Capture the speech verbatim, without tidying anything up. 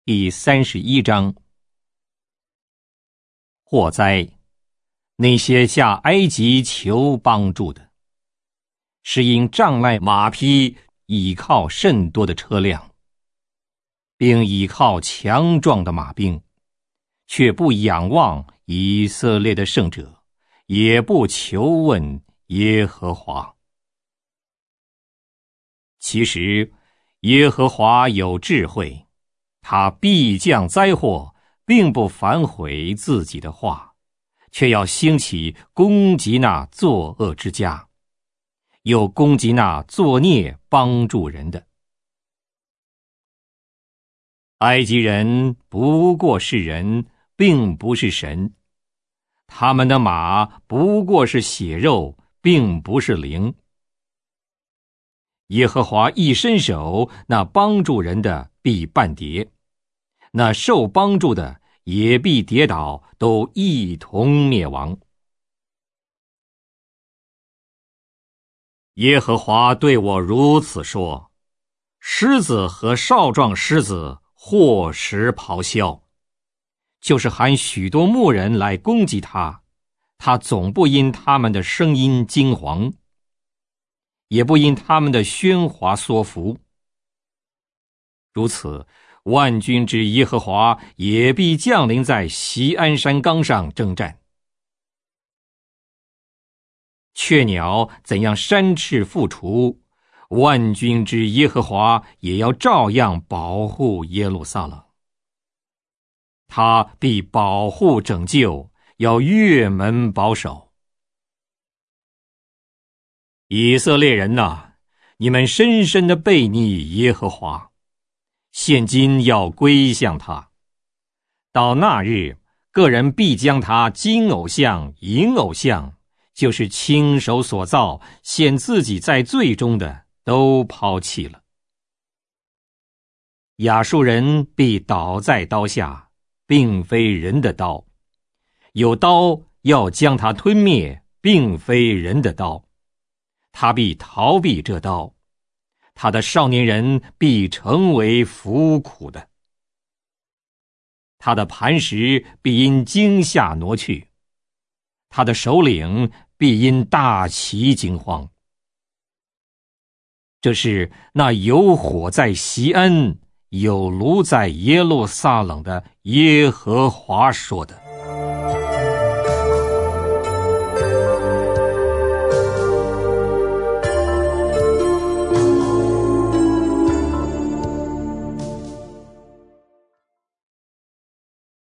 第三十一章。祸哉！那些下埃及求帮助的，是因障碍马匹倚靠甚多的车辆，并倚靠强壮的马兵，却不仰望以色列的圣者，也不求问耶和华。其实耶和华有智慧，他必降灾祸，并不反悔自己的话，却要兴起攻击那作恶之家，又攻击那作孽帮助人的。埃及人不过是人，并不是神，他们的马不过是血肉，并不是灵。耶和华一伸手，那帮助人的必半跌，那受帮助的也必跌倒，都一同灭亡。耶和华对我如此说：狮子和少壮狮子或时咆哮，就是喊许多牧人来攻击他，他总不因他们的声音惊惶，也不因他们的喧哗缩伏。如此，万军之耶和华也必降临在锡安山冈上征战。雀鸟怎样扇翅复雏，万军之耶和华也要照样保护耶路撒冷。他必保护拯救，要越门保守。以色列人哪，你们深深地悖逆耶和华，现今要归向他。到那日，个人必将他金偶像、银偶像，就是亲手所造陷自己在罪中的，都抛弃了。亚述人必倒在刀下，并非人的刀，有刀要将他吞灭，并非人的刀，他必逃避这刀，他的少年人必成为服苦的，他的磐石必因惊吓挪去，他的首领必因大奇惊慌。这是那有火在锡安，有炉在耶路撒冷的耶和华说的。